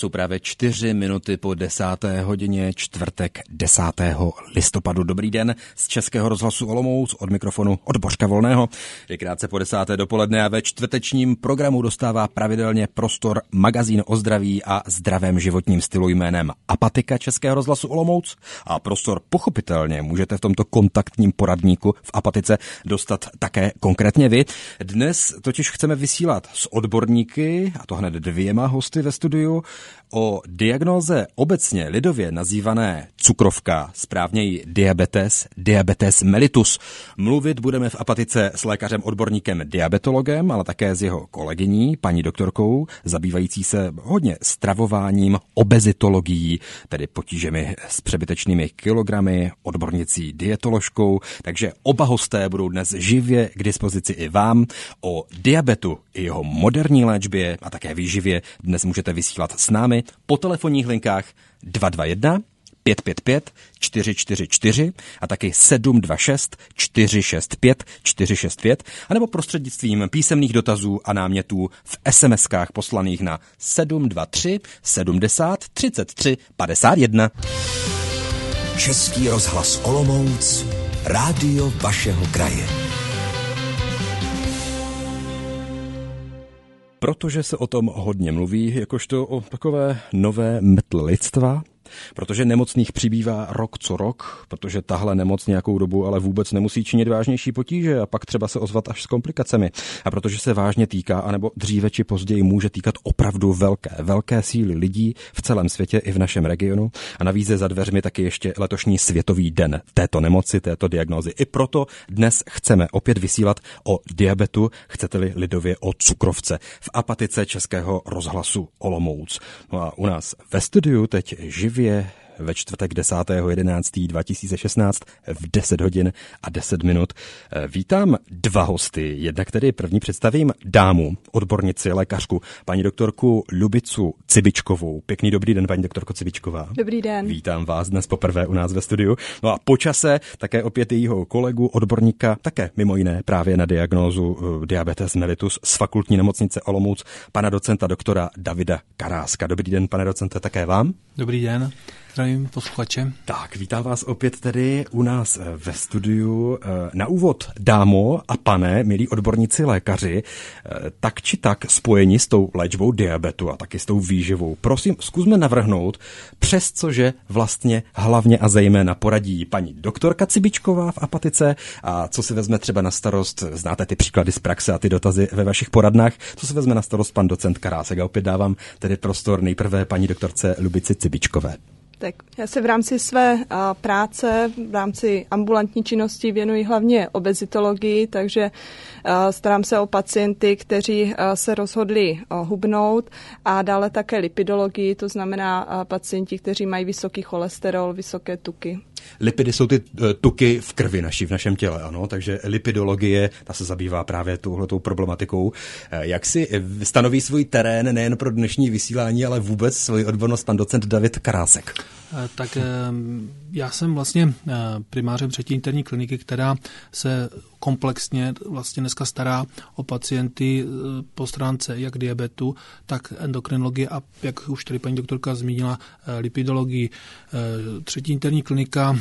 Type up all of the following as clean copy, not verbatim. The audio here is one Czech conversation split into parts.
Jsou právě 4 minuty po 10. hodině, čtvrtek 10. listopadu. Dobrý den z Českého rozhlasu Olomouc, od mikrofonu od Božka Volného. Je krátce po 10. dopoledne a ve čtvrtečním programu dostává pravidelně prostor magazín o zdraví a zdravém životním stylu jménem Apatika Českého rozhlasu Olomouc. A prostor pochopitelně můžete v tomto kontaktním poradníku v Apatice dostat také konkrétně vy. Dnes totiž chceme vysílat s odborníky, a to hned 2 hosty ve studiu, o diagnóze obecně lidově nazývané cukrovka, správněji diabetes mellitus. Mluvit budeme v Apatice s lékařem odborníkem diabetologem, ale také s jeho kolegyní, paní doktorkou, zabývající se hodně stravováním, obezitologií, tedy potížemi s přebytečnými kilogramy, odbornicí dietoložkou, takže oba hosté budou dnes živě k dispozici i vám. O diabetu i jeho moderní léčbě a také výživě dnes můžete vysílat s námi po telefonních linkách 221 555 444 a taky 726 465 465 anebo prostřednictvím písemných dotazů a námětů v SMS-kách poslaných na 723 70 33 51. Český rozhlas Olomouc, rádio vašeho kraje. Protože se o tom hodně mluví, jakožto o takové nové metl lidstva, protože nemocných přibývá rok co rok, protože tahle nemoc nějakou dobu ale vůbec nemusí činit vážnější potíže a pak třeba se ozvat až s komplikacemi. A protože se vážně týká, anebo dříve či později může týkat opravdu velké síly lidí v celém světě i v našem regionu. A navíc je za dveřmi taky ještě letošní světový den této nemoci, této diagnózy. I proto dnes chceme opět vysílat o diabetu, chcete-li lidově o cukrovce, v Apatice Českého rozhlasu Olomouc. No a u nás ve studiu teď živě ve čtvrtek 10.11.2016 v 10 hodin a 10 minut. Vítám 2 hosty. Jednak tedy první představím dámu, odbornici, lékařku, paní doktorku Lubicu Cibičkovou. Pěkný dobrý den, paní doktorko Cibičková. Dobrý den. Vítám vás dnes poprvé u nás ve studiu. No a po čase také opět jejího kolegu, odborníka, také mimo jiné právě na diagnózu diabetes mellitus z Fakultní nemocnice Olomouc, pana docenta doktora Davida Karáska. Dobrý den, pane docente, také vám. Dobrý den. Zdravím posluchače. Tak, vítám vás opět tedy u nás ve studiu. Na úvod, dámo a pane, milí odborníci lékaři, tak či tak spojeni s tou léčbou diabetu a taky s tou výživou. Prosím, zkusme navrhnout, přestože vlastně hlavně a zejména poradí paní doktorka Cibičková v Apatice a co si vezme třeba na starost, znáte ty příklady z praxe a ty dotazy ve vašich poradnách, co si vezme na starost pan docent Karásek. A opět dávám tedy prostor nejprve paní doktorce Lubici Cibičkové. Tak já se v rámci své práce, v rámci ambulantní činnosti věnuji hlavně obezitologii, takže starám se o pacienty, kteří se rozhodli hubnout, a dále také lipidologii, to znamená pacienti, kteří mají vysoký cholesterol, vysoké tuky. Lipidy jsou ty tuky v krvi naší, v našem těle, ano, takže lipidologie, ta se zabývá právě touhletou problematikou. Jak si stanoví svůj terén nejen pro dnešní vysílání, ale vůbec svoji odbornost pan docent David Karásek? Tak já jsem vlastně primářem 3. interní kliniky, která se komplexně vlastně dneska stará o pacienty po stránce jak diabetu, tak endokrinologie a jak už tady paní doktorka zmínila, lipidologii. 3. interní klinika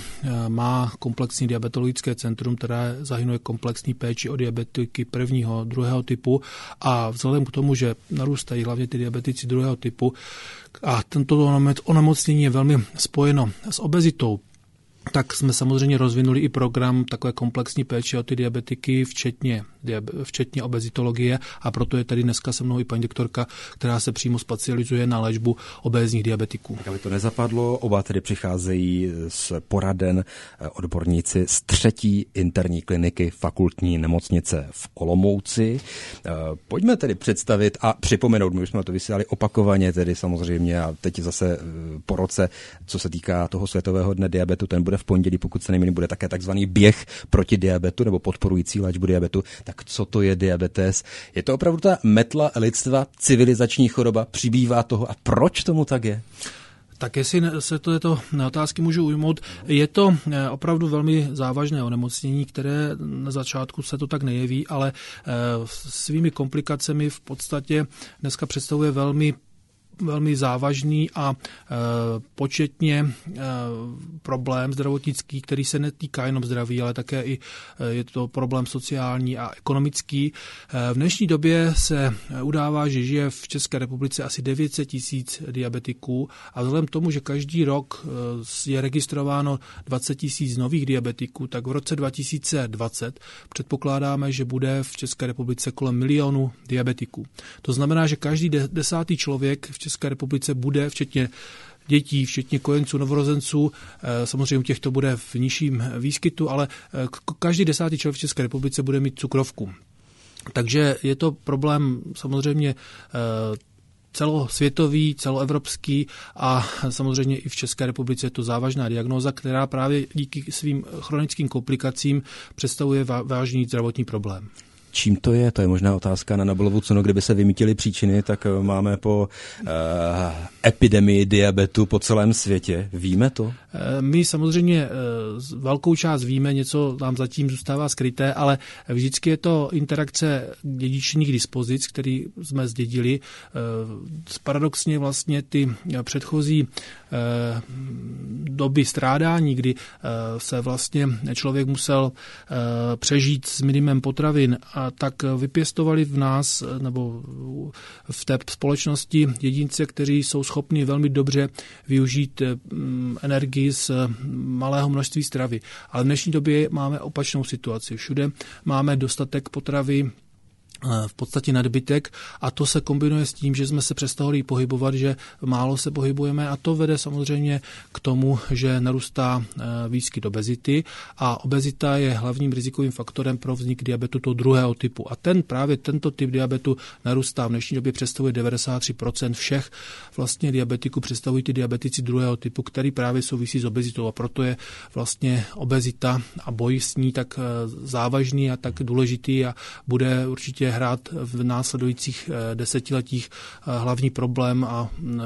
má komplexní diabetologické centrum, které zahrnuje komplexní péči o diabetiky 1., 2. typu a vzhledem k tomu, že narůstají hlavně ty diabetici 2. typu a tento onemocnění je velmi spojeno s obezitou, tak jsme samozřejmě rozvinuli i program takové komplexní péče o ty diabetiky, včetně obezitologie, a proto je tady dneska se mnou i paní doktorka, která se přímo specializuje na léčbu obézních diabetiků. Tak aby to nezapadlo, oba tedy přicházejí z poraden odborníci z 3. interní kliniky Fakultní nemocnice v Olomouci. Pojďme tedy představit a připomenout, my už jsme to vysílali opakovaně, tedy samozřejmě, a teď zase po roce, co se týká toho Světového dne diabetu, ten bude v pondělí, pokud se nejmenuje, bude také takzvaný běh proti diabetu nebo podporující léčbu diabetu. Tak co to je diabetes? Je to opravdu ta metla lidstva, civilizační choroba? Přibývá toho a proč tomu tak je? Tak jestli se této otázky můžu ujmout, je to opravdu velmi závažné onemocnění, které na začátku se to tak nejeví, ale svými komplikacemi v podstatě dneska představuje velmi velmi závažný a početně problém zdravotnický, který se netýká jenom zdraví, ale také i je to problém sociální a ekonomický. V dnešní době se udává, že žije v České republice asi 900 000 diabetiků a vzhledem k tomu, že každý rok je registrováno 20 000 nových diabetiků, tak v roce 2020 předpokládáme, že bude v České republice kolem 1 milionu diabetiků. To znamená, že každý 10. člověk v České republice bude, včetně dětí, včetně kojenců, novorozenců, samozřejmě u těch to bude v nižším výskytu, ale každý 10. člověk v České republice bude mít cukrovku. Takže je to problém samozřejmě celosvětový, celoevropský a samozřejmě i v České republice je to závažná diagnóza, která právě díky svým chronickým komplikacím představuje vážný zdravotní problém. Čím to je? To je možná otázka na Nobelovu cenu. Kdyby se vymítily příčiny, tak máme po epidemii diabetu po celém světě. Víme to? My samozřejmě velkou část víme, něco nám zatím zůstává skryté, ale vždycky je to interakce dědičných dispozic, který jsme zdědili. Paradoxně vlastně ty předchozí doby strádání, kdy se vlastně člověk musel přežít s minimem potravin, a tak vypěstovali v nás nebo v té společnosti jedince, kteří jsou schopni velmi dobře využít energii z malého množství stravy. Ale v dnešní době máme opačnou situaci. Všude máme dostatek potravy, v podstatě nadbytek a to se kombinuje s tím, že jsme se přestali pohybovat, že málo se pohybujeme a to vede samozřejmě k tomu, že narůstá výskyt obezity a obezita je hlavním rizikovým faktorem pro vznik diabetu toho druhého typu. A právě tento typ diabetu narůstá. V dnešní době představuje 93% všech vlastně diabetiků, představují ty diabetici druhého typu, který právě souvisí s obezitou a proto je vlastně obezita a boj s ní tak závažný a tak důležitý a bude určitě hrát v následujících desetiletích hlavní problém a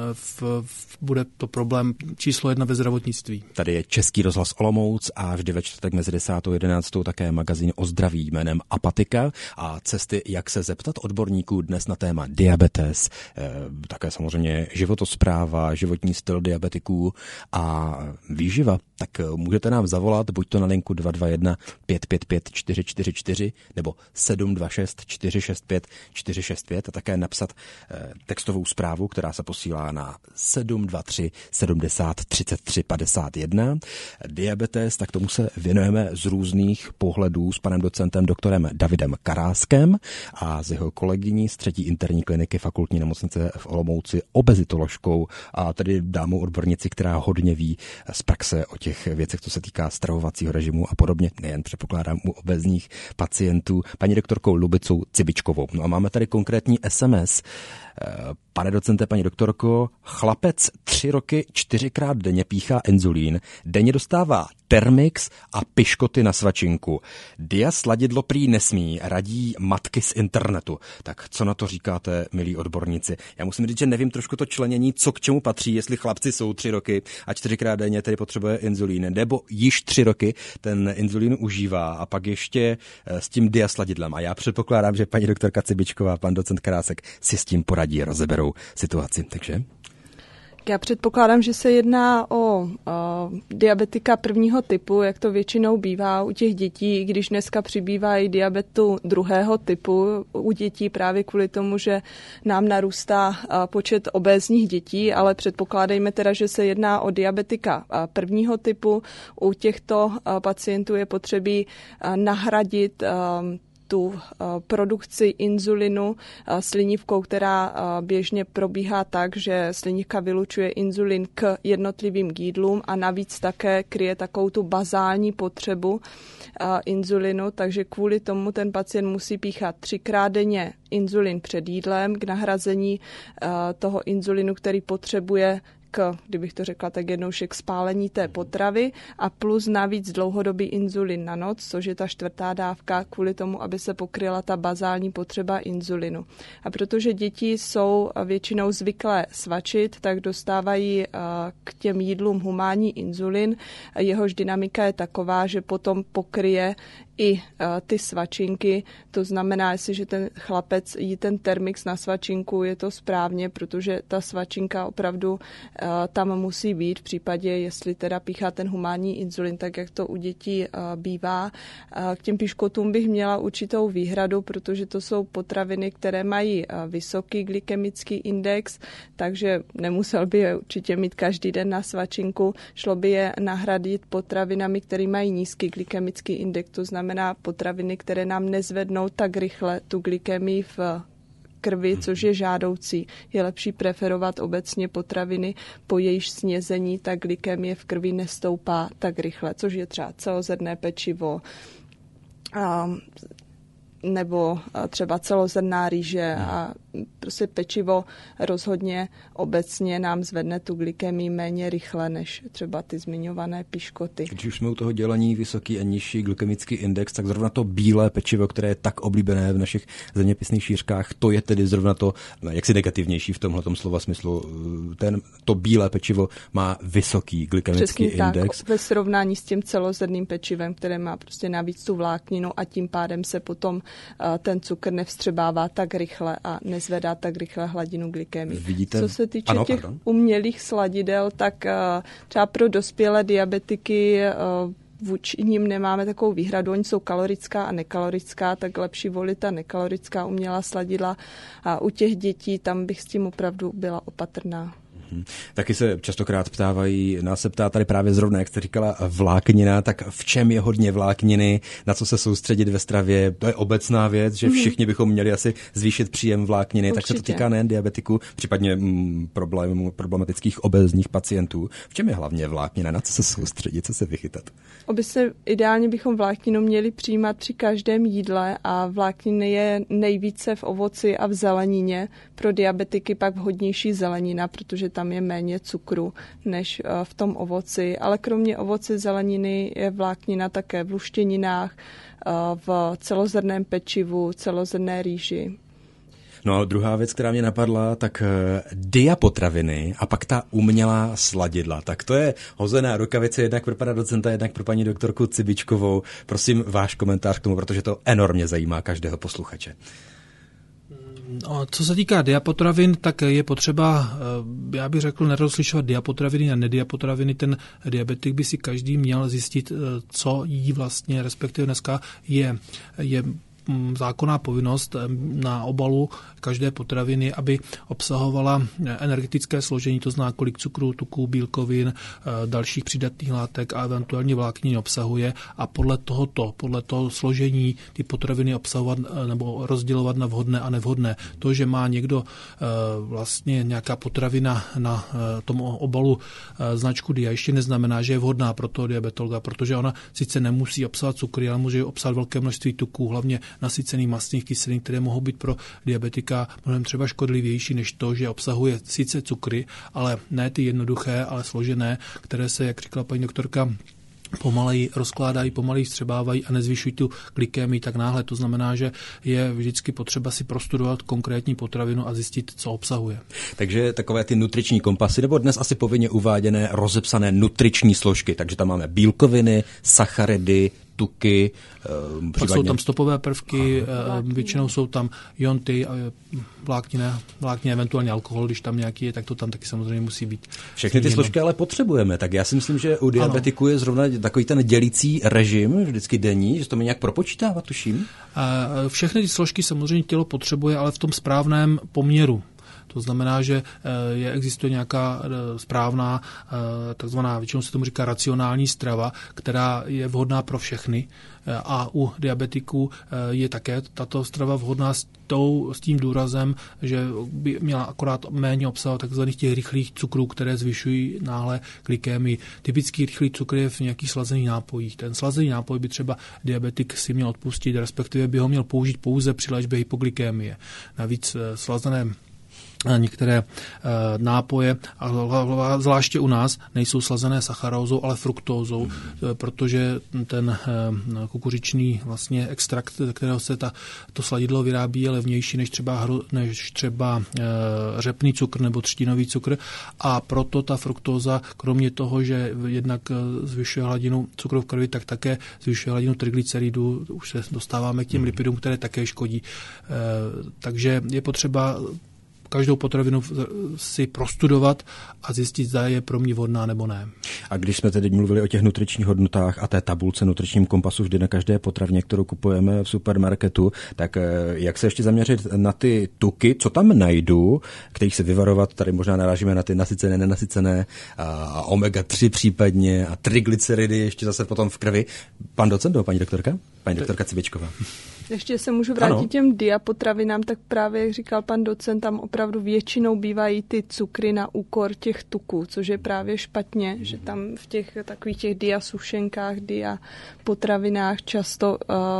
bude to problém číslo 1 ve zdravotnictví. Tady je Český rozhlas Olomouc a vždy ve čtvrtek mezi 10. a 11. také magazín o zdraví jménem Apatika a cesty, jak se zeptat odborníků dnes na téma diabetes, také samozřejmě životospráva, životní styl diabetiků a výživa. Tak můžete nám zavolat buď to na linku 221 555 444 nebo 726 465 465 a také napsat textovou zprávu, která se posílá na 723 70 33 51. Diabetes, tak tomu se věnujeme z různých pohledů s panem docentem doktorem Davidem Karáskem a s jeho kolegyní z 3. interní kliniky Fakultní nemocnice v Olomouci obezitoložkou a tedy dámou odbornici, která hodně ví z praxe o těch věcech, co se týká stravovacího režimu a podobně, nejen předpokládám u obezních pacientů, paní doktorkou Lubicou Cibičkovou. No a máme tady konkrétní SMS. Pane docente, paní doktorko, chlapec 3 roky 4krát denně píchá inzulín, denně dostává Termix a piškoty na svačinku. Dia sladidlo prý nesmí, radí matky z internetu. Tak co na to říkáte, milí odborníci? Já musím říct, že nevím trošku to členění, co k čemu patří, jestli chlapci jsou 3 roky a 4krát denně tedy potřebuje inzulín, nebo již 3 roky ten inzulín užívá a pak ještě s tím dia sladidlem. A já předpokládám, že paní doktorka Cibičková, pan docent Karásek si s tím poradí, rozeberou situaci. Takže já předpokládám, že se jedná o diabetika prvního typu, jak to většinou bývá u těch dětí, i když dneska přibývá i diabetu druhého typu u dětí právě kvůli tomu, že nám narůstá počet obézních dětí, ale předpokládejme teda, že se jedná o diabetika prvního typu. U těchto pacientů je potřebí nahradit tu produkci inzulinu slinivkou, která běžně probíhá tak, že slinivka vylučuje inzulin k jednotlivým jídlům a navíc také kryje takovou tu bazální potřebu inzulinu, takže kvůli tomu ten pacient musí píchat 3krát denně inzulin před jídlem k nahrazení toho inzulinu, který potřebuje kdybych to řekla tak jednoušek, spálení té potravy a plus navíc dlouhodobý inzulin na noc, což je ta 4. dávka, kvůli tomu, aby se pokryla ta bazální potřeba inzulinu. A protože děti jsou většinou zvyklé svačit, tak dostávají k těm jídlům humánní inzulin. Jehož dynamika je taková, že potom pokryje i ty svačinky. To znamená, jestliže ten chlapec jí ten Termix na svačinku, je to správně, protože ta svačinka opravdu tam musí být v případě, jestli teda píchá ten humánní inzulin, tak jak to u dětí bývá. K těm piškotům bych měla určitou výhradu, protože to jsou potraviny, které mají vysoký glykemický index, takže nemusel by je určitě mít každý den na svačinku. Šlo by je nahradit potravinami, které mají nízký glykemický index, to znamená potraviny, které nám nezvednou tak rychle tu glykemii v krvi, což je žádoucí. Je lepší preferovat obecně potraviny, po jejíž snězení ta glykemie v krvi nestoupá tak rychle, což je třeba celozrnné pečivo, nebo třeba celozrnná rýže a prostě pečivo rozhodně obecně nám zvedne tu glykemii méně rychle než třeba ty zmiňované piškoty. Když už jsme u toho dělení vysoký a nižší glykemický index, tak zrovna to bílé pečivo, které je tak oblíbené v našich zeměpisných šířkách, to je tedy zrovna to jaksi negativnější v tomhletom slova smyslu. To bílé pečivo má vysoký glykemický index. Tak, ve srovnání s tím celozrnným pečivem, které má prostě navíc tu vlákninu a tím pádem se potom ten cukr nevstřebává tak rychle a nezvedá tak rychle hladinu glykemie. Vidíte? Co se týče těch umělých sladidel, tak třeba pro dospělé diabetiky vůči nim nemáme takovou výhradu. Oni jsou kalorická a nekalorická, tak lepší volit ta nekalorická umělá sladidla. A u těch dětí tam bych s tím opravdu byla opatrná. Taky se častokrát ptávají, nás se ptá tady právě zrovna, jak jste říkala, vláknina, tak v čem je hodně vlákniny, na co se soustředit ve stravě, to je obecná věc, že všichni bychom měli asi zvýšit příjem vlákniny, Určitě. Tak se to týká nejen diabetiků, případně problematických obézních pacientů. V čem je hlavně vláknina, na co se soustředit, co se vychytat? Obecně ideálně bychom vlákninu měli přijímat při každém jídle a vlákniny je nejvíce v ovoci a v zelenině. Pro diabetiky pak vhodnější zelenina, protože tam je méně cukru než v tom ovoci. Ale kromě ovoce zeleniny je vláknina také v luštěninách, v celozrnném pečivu, celozrnné rýži. No a druhá věc, která mě napadla, tak diapotraviny a pak ta umělá sladidla. Tak to je hozená rukavice jednak pro pana docenta, jednak pro paní doktorku Cibičkovou. Prosím váš komentář k tomu, protože to enormně zajímá každého posluchače. Co se týká diapotravin, tak je potřeba, já bych řekl, nerozlišovat diapotraviny a nediapotraviny. Ten diabetik by si každý měl zjistit, co jí vlastně, respektive dneska je zákonná povinnost na obalu každé potraviny, aby obsahovala energetické složení, to znamená, kolik cukru, tuků, bílkovin, dalších přídatných látek a eventuálně vlákniny obsahuje a podle toho složení ty potraviny obsahovat nebo rozdělovat na vhodné a nevhodné. To, že má někdo vlastně nějaká potravina na tom obalu značku DIA, ještě neznamená, že je vhodná pro toho diabetologa, protože ona sice nemusí obsahovat cukry, ale může obsahovat velké množství tuků, hlavně nasycených mastných kyselin, které mohou být pro diabetika mnohem třeba škodlivější než to, že obsahuje sice cukry, ale ne ty jednoduché, ale složené, které se, jak říkala paní doktorka, pomaleji rozkládají, pomaleji vstřebávají a nezvyšují tu glykemii tak náhle. To znamená, že je vždycky potřeba si prostudovat konkrétní potravinu a zjistit, co obsahuje. Takže takové ty nutriční kompasy, nebo dnes asi povinně uváděné rozepsané nutriční složky. Takže tam máme bílkoviny, sacharidy, tuky, Pak jsou tam stopové prvky, většinou jsou tam ionty, vláknina, eventuálně alkohol, když tam nějaký je, tak to tam taky samozřejmě musí být. Všechny ty složky ale potřebujeme, tak já si myslím, že u diabetiků je zrovna takový ten dělící režim, vždycky denní, že to mi nějak propočítává, tuším. Všechny ty složky samozřejmě tělo potřebuje, ale v tom správném poměru. To znamená, že existuje nějaká správná, takzvaná, většinou se tomu říká racionální strava, která je vhodná pro všechny a u diabetiků je také tato strava vhodná s tím důrazem, že by měla akorát méně obsahovat takzvaných těch rychlých cukrů, které zvyšují náhle glykemii. Typický rychlý cukr je v nějakých slazených nápojích. Ten slazený nápoj by třeba diabetik si měl odpustit, respektive by ho měl použít pouze při léčbě hypoglykemie. Navíc slazené některé nápoje, a zvláště u nás nejsou slazené sacharózou, ale fruktózou, protože ten kukuřičný vlastně extrakt, kterého se to sladidlo vyrábí, je levnější než třeba řepný cukr nebo třtinový cukr, a proto ta fruktóza, kromě toho, že jednak zvyšuje hladinu cukru v krvi, tak také zvyšuje hladinu triglyceridů. Už se dostáváme k těm lipidům, které také škodí. Takže je potřeba každou potravinu si prostudovat a zjistit, zda je pro mě vhodná nebo ne. A když jsme tedy mluvili o těch nutričních hodnotách a té tabulce nutričním kompasu vždy na každé potravně, kterou kupujeme v supermarketu, tak jak se ještě zaměřit na ty tuky, co tam najdu, kterých se vyvarovat, tady možná narážíme na ty nasycené, nenasycené, a omega-3 případně a triglyceridy ještě zase potom v krvi. Pan docent nebo paní doktorka? Paní doktorka Cibičková. Ještě se můžu vrátit těm diapotravinám, tak právě, jak říkal pan docent, tam opravdu většinou bývají ty cukry na úkor těch tuků, což je právě špatně, že tam v těch takových těch diasušenkách, diapotravinách často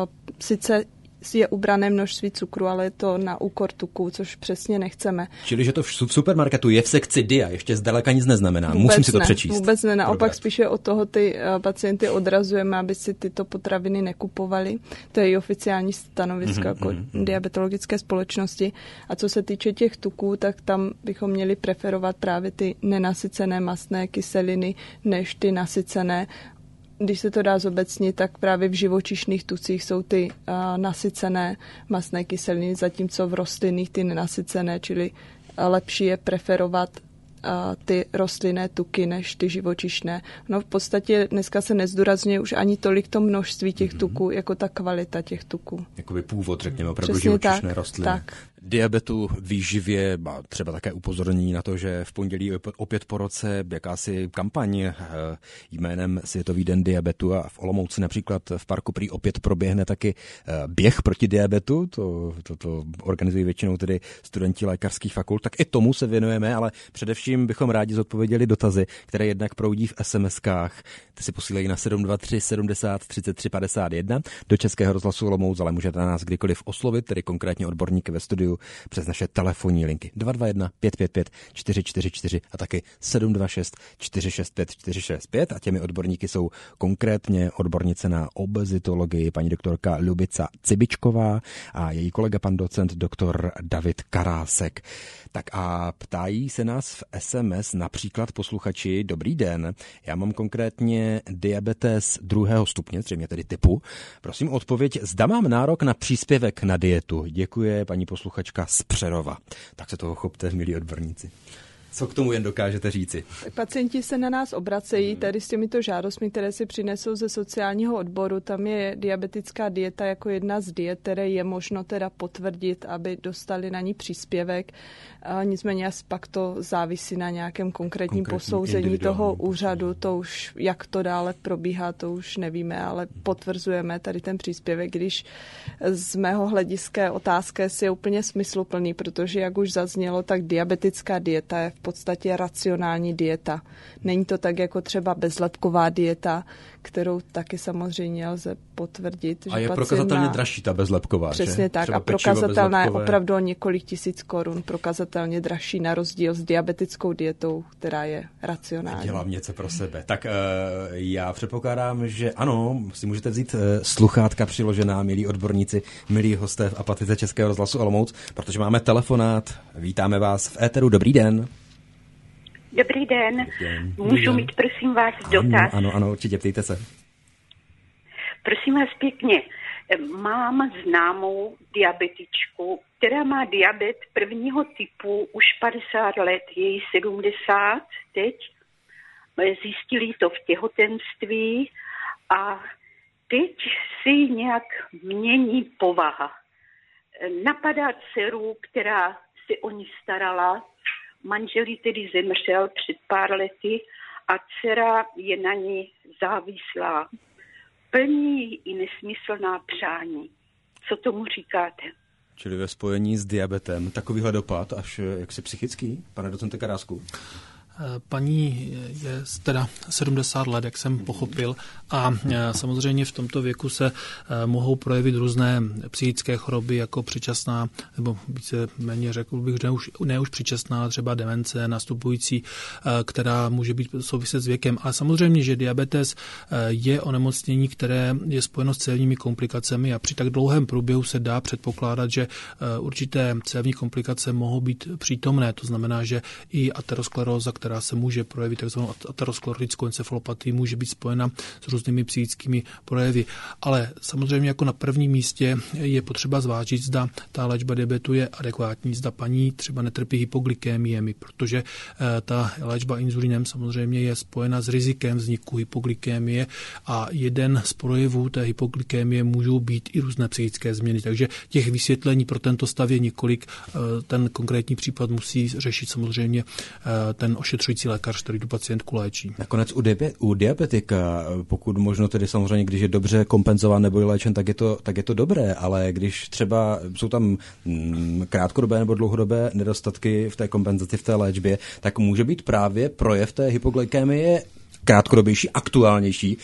sice je ubrané množství cukru, ale je to na úkor tuků, což přesně nechceme. Čili, že to v supermarketu je v sekci dia, ještě zdaleka nic neznamená. Musím si to přečíst. Vůbec ne, naopak spíše od toho ty pacienty odrazujeme, aby si tyto potraviny nekupovali. To je i oficiální stanovisko jako diabetologické společnosti. A co se týče těch tuků, tak tam bychom měli preferovat právě ty nenasycené mastné kyseliny, než ty nasycené. Když se to dá zobecnit, tak právě v živočišných tucích jsou ty nasycené mastné kyseliny, zatímco v rostlinných ty nenasycené, čili lepší je preferovat ty rostlinné tuky než ty živočišné. No v podstatě dneska se nezdůrazňuje už ani tolik to množství těch tuků, jako ta kvalita těch tuků. Jakoby původ, řekněme, opravdu živočišné rostliny. Tak. Diabetu, výživě, třeba také upozornění na to, že v pondělí opět po roce jakási kampaň jménem Světový den diabetu, a v Olomouci například v parku prý opět proběhne taky běh proti diabetu, to organizují většinou tedy studenti lékařských fakult, tak i tomu se věnujeme, ale především bychom rádi zodpověděli dotazy, které jednak proudí v SMS-kách. Ty si posílají na 723 70 33 51 do Českého rozhlasu Olomouc, ale můžete na nás kdykoliv oslovit, tedy konkrétně odborníky ve studiu, přes naše telefonní linky 221 555 444 a taky 726 465 465, a těmi odborníky jsou konkrétně odbornice na obezitologii paní doktorka Lubica Cibičková a její kolega pan docent doktor David Karásek. Tak a ptají se nás v SMS například posluchači: dobrý den, já mám konkrétně diabetes 2. stupně, zřejmě tedy typu. Prosím odpověď, zda mám nárok na příspěvek na dietu. Děkuje paní posluchačka z Přerova. Tak se toho chopte, milí odborníci. Co k tomu jen dokážete říci? Tak pacienti se na nás obracejí tady s těmito žádostmi, které si přinesou ze sociálního odboru. Tam je diabetická dieta jako jedna z diet, které je možno teda potvrdit, aby dostali na ní příspěvek. Nicméně pak to závisí na nějakém konkrétním posouzení toho úřadu. To už, jak to dále probíhá, to už nevíme, ale potvrzujeme tady ten příspěvek, když z mého hlediska otázka je úplně smysluplný, protože jak už zaznělo, tak diabetická dieta je v podstatě racionální dieta. Není to tak jako třeba bezlepková dieta, kterou taky samozřejmě lze potvrdit. A je prokazatelně dražší ta bezlepková. Přesně že? Tak. Třeba a prokazatelná je opravdu o několik tisíc korun. Prokazatelně dražší na rozdíl s diabetickou dietou, která je racionální. Dělám něco pro sebe. Tak já předpokládám, že ano, si můžete vzít sluchátka přiložená, milí odborníci, milí hosté v apatice Českého rozhlasu Olomouc, protože máme telefonát. Vítáme vás v éteru. Dobrý den. Dobrý den. Můžu mít, prosím vás, dotaz? Ano, určitě, ptejte se. Prosím vás pěkně, mám známou diabetičku, která má diabet 1. typu už 50 let, je jí 70 teď. Zjistili to v těhotenství a teď si nějak mění povaha. Napadá dceru, která se o ní starala. Manžel jí tedy zemřel před pár lety a dcera je na ní závislá. Plní i nesmyslná přání. Co tomu říkáte? Čili ve spojení s diabetem takovýhle dopad až jaksi psychický, pane docente Karásku? Paní je teda 70 let, jak jsem pochopil, a samozřejmě v tomto věku se mohou projevit různé psychické choroby jako předčasná, nebo více méně řekl bych, ne už předčasná, třeba demence nastupující, která může být souviset s věkem. Ale samozřejmě, že diabetes je onemocnění, které je spojeno s cévními komplikacemi a při tak dlouhém průběhu se dá předpokládat, že určité cévní komplikace mohou být přítomné. To znamená, že i ateroskleróza, která se může projevit, takzvanou aterosklerotickou encefalopatii, může být spojena s různými psychickými projevy. Ale samozřejmě jako na prvním místě je potřeba zvážit, zda ta léčba diabetu je adekvátní, zda paní třeba netrpí hypoglykémiemi, protože ta léčba inzulinem samozřejmě je spojena s rizikem vzniku hypoglykémie a jeden z projevů té hypoglykémie můžou být i různé psychické změny. Takže těch vysvětlení pro tento stav je několik. Ten konkrétní případ musí řešit samozřejmě ten ošetřující lékař, který tu pacientku léčí. Nakonec u diabetika, pokud možno tedy samozřejmě, když je dobře kompenzován nebo je léčen, tak je to dobré, ale když třeba jsou tam krátkodobé nebo dlouhodobé nedostatky v té kompenzaci, v té léčbě, tak může být právě projev té hypoglykémie krátkodobější, aktuálnější,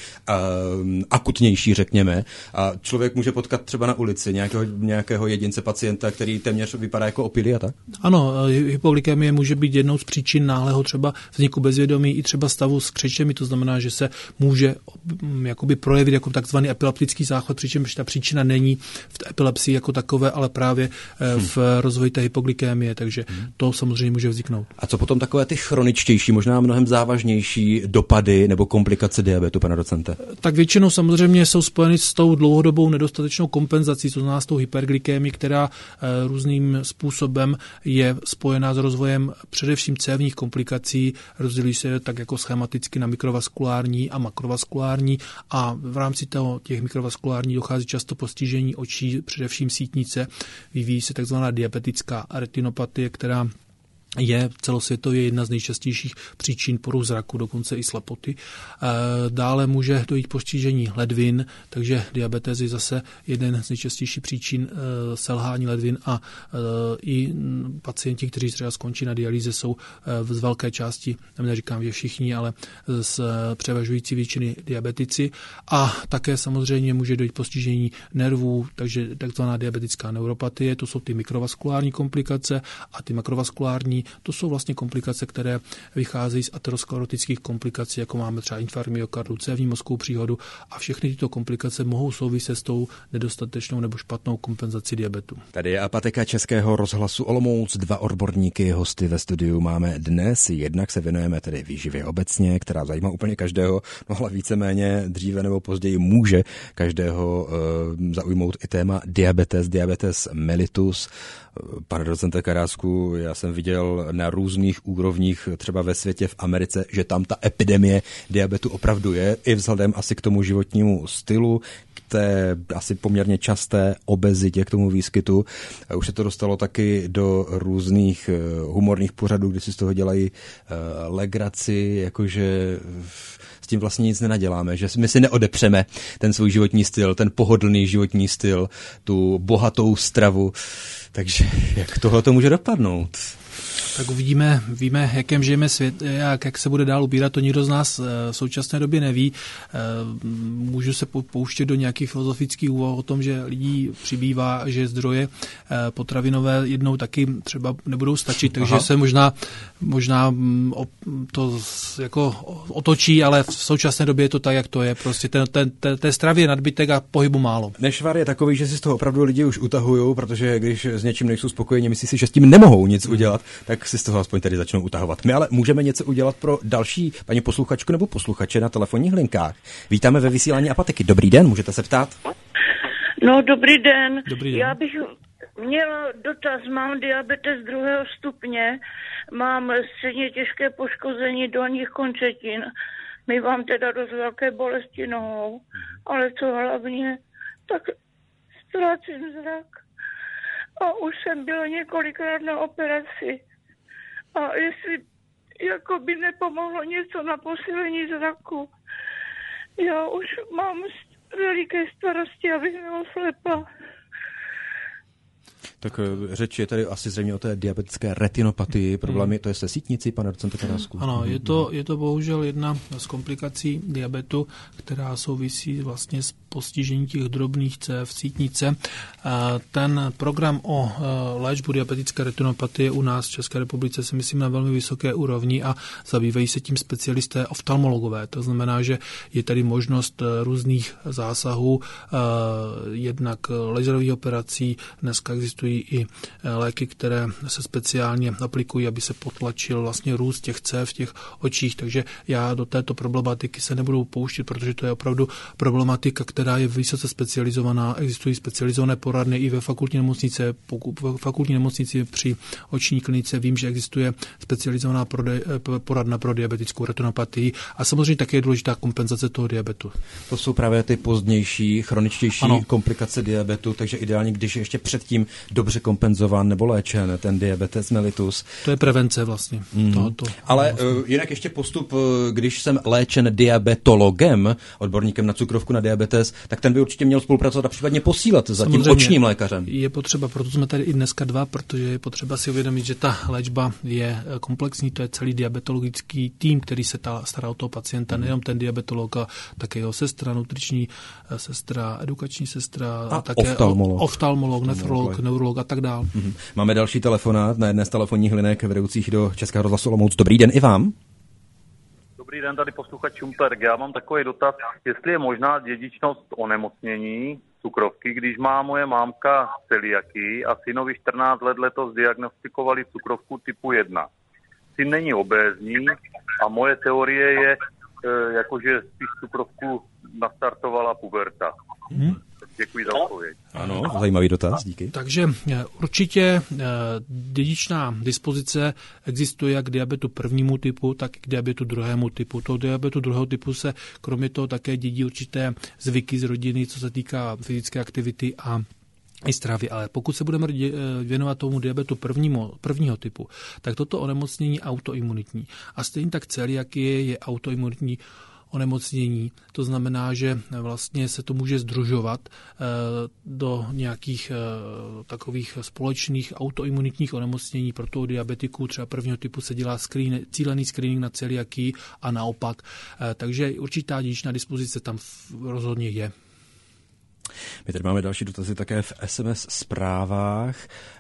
akutnější, řekněme. A člověk může potkat třeba na ulici nějakého jedince pacienta, který téměř vypadá jako opilý a tak? Ano, hypoglykemie může být jednou z příčin náhlého třeba vzniku bezvědomí i třeba stavu s křečemi, to znamená, že se může jakoby projevit jako takzvaný epileptický záchvat, přičemž ta příčina není v epilepsii jako takové, ale právě v rozvoji té hypoglykemie, takže to samozřejmě může vzniknout. A co potom takové ty chroničtější, možná mnohem závažnější dopady nebo komplikace diabetu, pane docente? Tak většinou samozřejmě jsou spojeny s tou dlouhodobou nedostatečnou kompenzací, to znamená s tou hyperglykémií, která různým způsobem je spojená s rozvojem především cévních komplikací, rozdělí se tak jako schematicky na mikrovaskulární a makrovaskulární a v rámci těch mikrovaskulární dochází často postižení očí, především sítnice, vyvíjí se takzvaná diabetická retinopatie, která je celosvětově jedna z nejčastějších příčin poruch zraku, dokonce i slepoty. Dále může dojít postižení ledvin, takže diabetes je zase jeden z nejčastějších příčin selhání ledvin a i pacienti, kteří třeba skončí na dialýze, jsou z velké části, neříkám, že všichni, ale z převažující většiny diabetici a také samozřejmě může dojít postižení nervů, takže takzvaná diabetická neuropatie, to jsou ty mikrovaskulární komplikace a ty makrovaskulární to jsou vlastně komplikace, které vycházejí z aterosklerotických komplikací, jako máme třeba infarkt myokardu, cévní mozkovou příhodu a všechny tyto komplikace mohou souviset s tou nedostatečnou nebo špatnou kompenzací diabetu. Tady je apatika Českého rozhlasu Olomouc, 2 odborníky, hosty ve studiu máme dnes. Jednak se věnujeme tedy výživě obecně, která zajímá úplně každého, no ale víceméně dříve nebo později může každého zaujmout i téma diabetes mellitus. Pane docente Karásku, já jsem viděl na různých úrovních, třeba ve světě, v Americe, že tam ta epidemie diabetu opravdu je, i vzhledem asi k tomu životnímu stylu, k té asi poměrně časté obezitě, k tomu výskytu. Už se to dostalo taky do různých humorných pořadů, kdy si z toho dělají legraci, jakože s tím vlastně nic nenaděláme, že my si neodepřeme ten svůj životní styl, ten pohodlný životní styl, tu bohatou stravu. Takže jak tohle to může dopadnout? Tak uvidíme, víme, jakém žijeme svět, jak se bude dál ubírat, to nikdo z nás v současné době neví. Můžu se pouštět do nějakých filozofických úvah o tom, že lidí přibývá, že zdroje potravinové jednou taky třeba nebudou stačit, takže se možná to jako otočí, ale v současné době je to tak, jak to je. Prostě té stravy je nadbytek a pohybu málo. Nešvar je takový, že si z toho opravdu lidi už utahujou, protože když s něčím nejsou spokojeni, myslí si, že s tím nemohou nic udělat, tak si z toho aspoň tady začnou utahovat. My ale můžeme něco udělat pro další paní posluchačku nebo posluchače na telefonních linkách. Vítáme ve vysílání Apatiky. Dobrý den, můžete se ptát? No, dobrý den. Dobrý den. Já bych měla dotaz, mám diabetes 2. stupně, mám středně těžké poškození dolních končetin, mám teda dost velké bolesti nohou, ale co hlavně, tak ztrácím zrak. A už jsem byla několikrát na operaci. A jestli jako by nepomohlo něco na posílení zraku. Já už mám veliké starosti, abych neoslepla. Tak řeč je tady asi zřejmě o té diabetické retinopatii. Problémy, to je se sítnicí, pane docente Karásku? Ano, je to bohužel jedna z komplikací diabetu, která souvisí vlastně s postižením těch drobných cév sítnice. Ten program o léčbu diabetické retinopatie u nás v České republice si myslím na velmi vysoké úrovni a zabývají se tím specialisté oftalmologové. To znamená, že je tady možnost různých zásahů, jednak laserových operací. Dneska existují i léky, které se speciálně aplikují, aby se potlačil vlastně růst těch cév v těch očích. Takže já do této problematiky se nebudu pouštět, protože to je opravdu problematika, která je vysoce specializovaná. Existují specializované poradny i ve fakultní nemocnici při oční klinice. Vím, že existuje specializovaná poradna pro diabetickou retinopatii a samozřejmě také je důležitá kompenzace toho diabetu. To jsou právě ty pozdější, chroničtější komplikace diabetu, takže ideálně, když je ještě předtím dobře kompenzován nebo léčen ten diabetes mellitus. To je prevence vlastně. Ale jinak ještě postup, když jsem léčen diabetologem, odborníkem na cukrovku, na diabetes, tak ten by určitě měl spolupracovat a případně posílat za tím očním lékařem. Je potřeba, proto jsme tady i dneska dva, protože je potřeba si uvědomit, že ta léčba je komplexní, to je celý diabetologický tým, který se stará o toho pacienta, nejenom ten diabetolog, a také jeho sestra, nutriční sestra, edukační sestra, a také oftalmolog, nefrolog, neurolog a tak dále. Máme další telefonát na jedné z telefonních linek vedoucích do Českého rozhlasu Olomouc. Dobrý den i vám. Dobrý den, tady posluchač Šumperk. Já mám takový dotaz, jestli je možná dědičnost onemocnění cukrovky, když má moje mámka celiakii a synovi 14 let letos diagnostikovali cukrovku typu 1. Syn není obézní a moje teorie je, jakože spíš cukrovku nastartovala puberta. Děkuji za odpověď. Ano, zajímavý dotaz, díky. Takže určitě dědičná dispozice existuje jak k diabetu prvnímu typu, tak i k diabetu druhému typu. Toho diabetu druhého typu se kromě toho také dědí určité zvyky z rodiny, co se týká fyzické aktivity a i stravy, ale pokud se budeme věnovat tomu diabetu prvního typu, tak toto onemocnění je autoimunitní. A stejně tak celiakie je autoimunitní onemocnění. To znamená, že vlastně se to může sdružovat do nějakých takových společných autoimunitních onemocnění. Pro toho diabetiku třeba prvního typu se dělá cílený screening na celiakii a naopak. Takže určitá dědičná dispozice tam rozhodně je. My tady máme další dotazy také v SMS zprávách.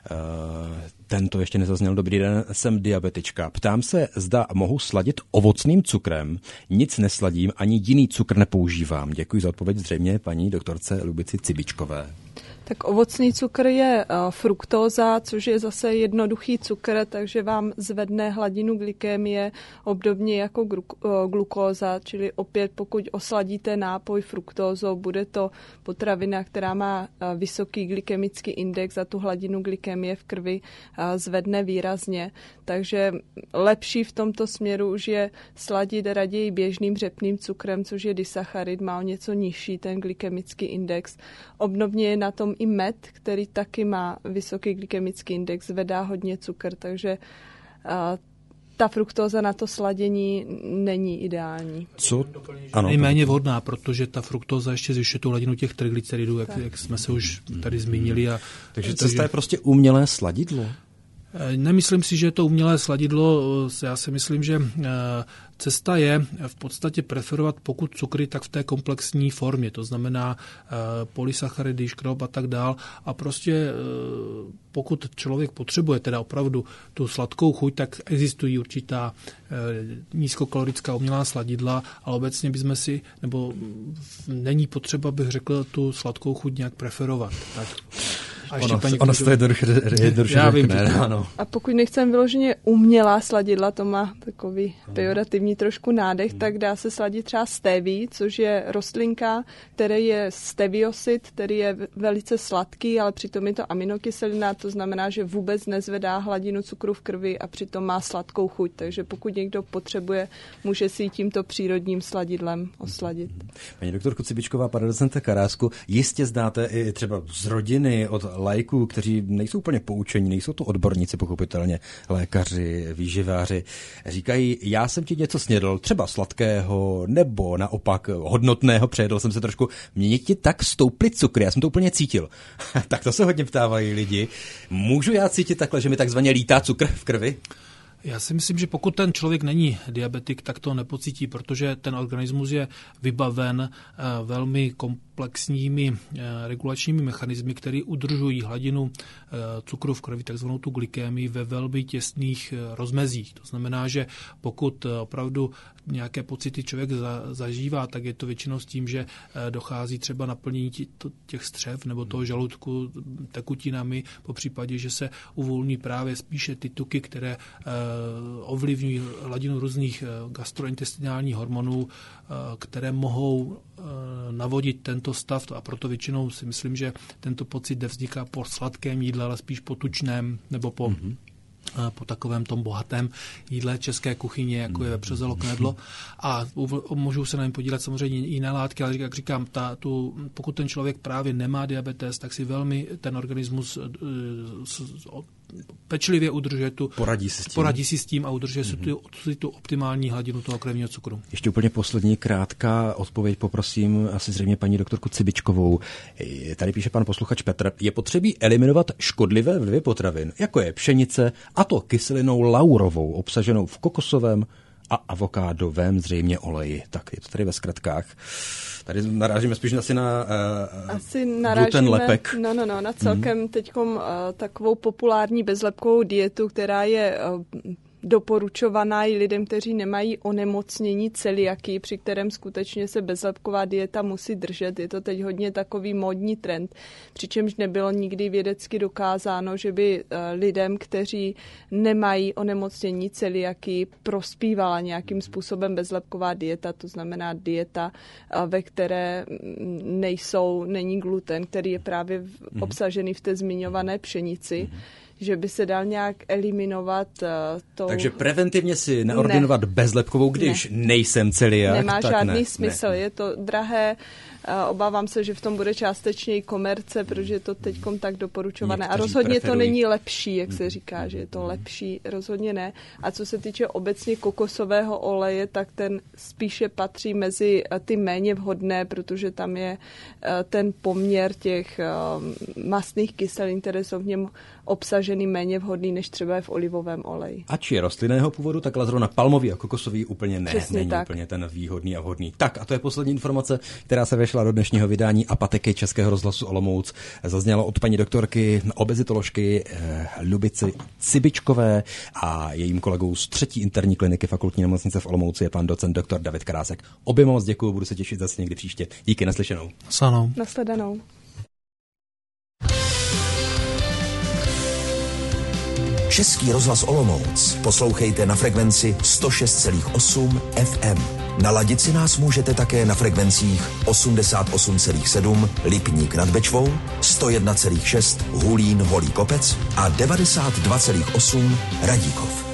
Tento ještě nezazněl. Dobrý den, jsem diabetička. Ptám se, zda mohu sladit ovocným cukrem. Nic nesladím, ani jiný cukr nepoužívám. Děkuji za odpověď zřejmě paní doktorce Lubici Cibičkové. Tak ovocný cukr je fruktóza, což je zase jednoduchý cukr, takže vám zvedne hladinu glykémie obdobně jako glukóza, čili opět pokud osladíte nápoj fruktózou, bude to potravina, která má vysoký glykemický index a tu hladinu glykémie v krvi zvedne výrazně. Takže lepší v tomto směru už je sladit raději běžným řepným cukrem, což je disacharid, má o něco nižší ten glykemický index. Obdobně je na tom i med, který taky má vysoký glykemický index, zvedá hodně cukr, takže ta fruktóza na to sladění není ideální. Co? Ano, nejméně vhodná, protože ta fruktóza ještě zvyšuje tu hladinu těch triglyceridů, jak jsme se už tady zmínili. Takže cesta je prostě umělé sladidlo? Nemyslím si, že je to umělé sladidlo. Já si myslím, že cesta je v podstatě preferovat pokud cukry, tak v té komplexní formě. To znamená polysacharidy, škrob a tak dál. A prostě pokud člověk potřebuje teda opravdu tu sladkou chuť, tak existují určitá nízkokalorická umělá sladidla, ale obecně bychom si, nebo není potřeba, bych řekl, tu sladkou chuť nějak preferovat. Tak. Ono se to jednoduše ano. A pokud nechceme vyloženě umělá sladidla, to má takový pejorativní trošku nádech, tak dá se sladit třeba stevia, což je rostlinka, který je steviosid, který je velice sladký, ale přitom je to aminokyselina, to znamená, že vůbec nezvedá hladinu cukru v krvi a přitom má sladkou chuť. Takže pokud někdo potřebuje, může si ji tímto přírodním sladidlem osladit. Paní doktorko Cibičková, pane docente Karásku, jistě znáte i třeba z rodiny od laiků, kteří nejsou úplně poučení, nejsou to odborníci, pochopitelně, lékaři, výživáři, říkají, já jsem ti něco snědl, třeba sladkého, nebo naopak hodnotného, přejedl jsem se trošku, mě ti tak stouply cukry, já jsem to úplně cítil. Tak to se hodně ptávají lidi. Můžu já cítit takhle, že mi takzvaně lítá cukr v krvi? Já si myslím, že pokud ten člověk není diabetik, tak to nepocítí, protože ten organismus je vybaven velmi komplexními regulačními mechanismy, které udržují hladinu cukru v krvi, takzvanou tu glykémii, ve velmi těsných rozmezích. To znamená, že pokud opravdu nějaké pocity člověk zažívá, tak je to většinou s tím, že dochází třeba naplnění těch střev nebo toho žaludku tekutinami, po případě, že se uvolní právě spíše ty tuky, které ovlivňují hladinu různých gastrointestinálních hormonů, které mohou navodit tento stav, a proto většinou si myslím, že tento pocit nevzniká po sladkém jídle, ale spíš po tučném nebo po takovém tom bohatém jídle české kuchyně, jako je vepřozelo, knedlo. A můžou se na něm podílet samozřejmě jiné látky, ale jak říkám, pokud ten člověk právě nemá diabetes, tak si velmi ten organismus pečlivě udržuje poradí si s tím a udržuje si tu optimální hladinu toho krevního cukru. Ještě úplně poslední krátká odpověď, poprosím asi zřejmě paní doktorku Cibičkovou. Tady píše pan posluchač Petr, je potřebí eliminovat škodlivé vlivy potravin, jako je pšenice, a to kyselinou laurovou, obsaženou v kokosovém a avokádovém zřejmě oleji. Tak je to tady ve zkratkách. Tady narážíme spíš asi na gluten lepek. No, na celkem teďkom takovou populární bezlepkovou dietu, která je doporučovaná i lidem, kteří nemají onemocnění celiaky, při kterém skutečně se bezlepková dieta musí držet. Je to teď hodně takový módní trend, přičemž nebylo nikdy vědecky dokázáno, že by lidem, kteří nemají onemocnění celiaky, prospívala nějakým způsobem bezlepková dieta, to znamená dieta, ve které není gluten, který je právě obsažený v té zmiňované pšenici, že by se dal nějak eliminovat to. Takže preventivně si neordinovat bezlepkovou, když nejsem celiak. Nemá žádný smysl, je to drahé. Obávám se, že v tom bude částečně i komerce, protože je to teďkom tak doporučované. A rozhodně to není lepší, jak se říká, že je to lepší, rozhodně ne. A co se týče obecně kokosového oleje, tak ten spíše patří mezi ty méně vhodné, protože tam je ten poměr těch mastných kyselin, které jsou v něm obsažený, méně vhodný, než třeba je v olivovém oleji. Ač je rostlinného původu, tak ale zrovna palmový a kokosový úplně ne. Přesně není tak. Úplně ten výhodný a vhodný. Tak a to je poslední informace, která se vešla do dnešního vydání Apateky Českého rozhlasu Olomouc. Zaznělo od paní doktorky obezitoložky Lubici Cibičkové a jejím kolegou z 3. interní kliniky Fakultní nemocnice v Olomouci je pan docent doktor David Krásek. Obě moc děkuju, budu se těšit zase někdy příště. Díky, naslyšenou. Nasledanou. Český rozhlas Olomouc poslouchejte na frekvenci 106,8 FM. Naladit si nás můžete také na frekvencích 88,7 Lipník nad Bečvou, 101,6 Hulín Holý Kopec a 92,8 Radíkov.